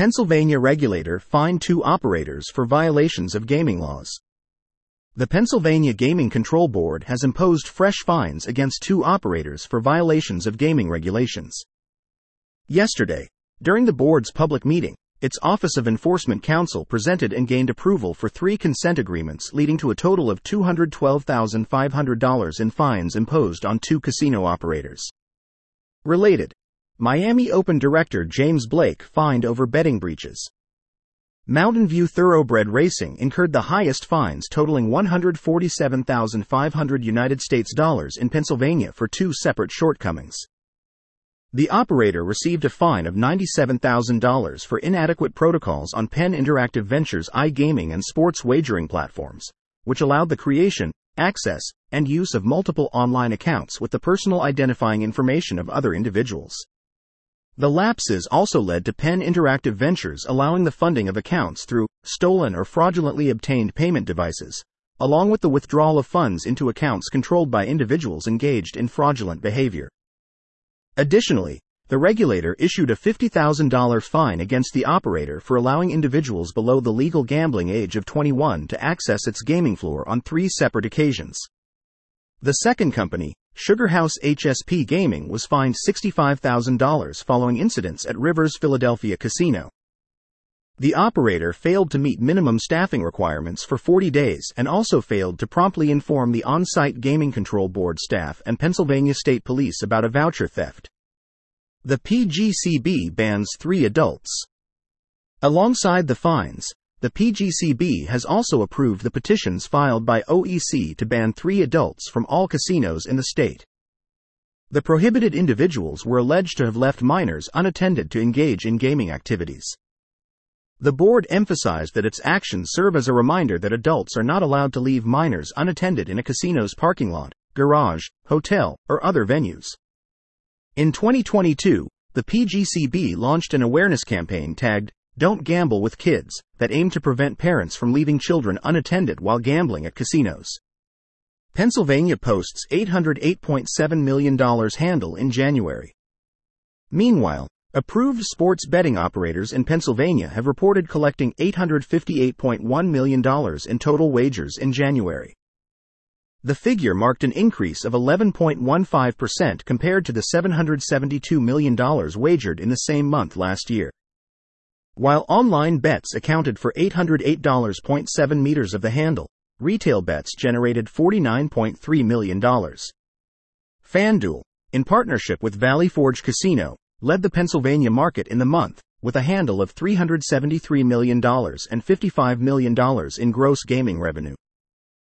Pennsylvania regulator fined 2 operators for violations of gaming laws. The Pennsylvania Gaming Control Board has imposed fresh fines against 2 operators for violations of gaming regulations. Yesterday, during the board's public meeting, its Office of Enforcement Counsel presented and gained approval for 3 consent agreements leading to a total of $212,500 in fines imposed on 2 casino operators. Related, Miami Open director James Blake fined over betting breaches. Mountain View Thoroughbred Racing incurred the highest fines totaling $147,500 United States dollars in Pennsylvania for 2 separate shortcomings. The operator received a fine of $97,000 for inadequate protocols on Penn Interactive Ventures' iGaming and sports wagering platforms, which allowed the creation, access, and use of multiple online accounts with the personal identifying information of other individuals. The lapses also led to Penn Interactive Ventures allowing the funding of accounts through stolen or fraudulently obtained payment devices, along with the withdrawal of funds into accounts controlled by individuals engaged in fraudulent behavior. Additionally, the regulator issued a $50,000 fine against the operator for allowing individuals below the legal gambling age of 21 to access its gaming floor on 3 separate occasions. The second company, Sugar House HSP Gaming, was fined $65,000 following incidents at Rivers Philadelphia Casino. The operator failed to meet minimum staffing requirements for 40 days and also failed to promptly inform the on-site Gaming Control Board staff and Pennsylvania State Police about a voucher theft. The PGCB bans 3 adults. Alongside the fines, the PGCB has also approved the petitions filed by OEC to ban 3 adults from all casinos in the state. The prohibited individuals were alleged to have left minors unattended to engage in gaming activities. The board emphasized that its actions serve as a reminder that adults are not allowed to leave minors unattended in a casino's parking lot, garage, hotel, or other venues. In 2022, the PGCB launched an awareness campaign tagged, "Don't Gamble with Kids," that aimed to prevent parents from leaving children unattended while gambling at casinos. Pennsylvania Post's $808.7 million handle in January. Meanwhile, approved sports betting operators in Pennsylvania have reported collecting $858.1 million in total wagers in January. The figure marked an increase of 11.15% compared to the $772 million wagered in the same month last year. While online bets accounted for $808.7 million of the handle, retail bets generated $49.3 million. FanDuel, in partnership with Valley Forge Casino, led the Pennsylvania market in the month, with a handle of $373 million and $55 million in gross gaming revenue.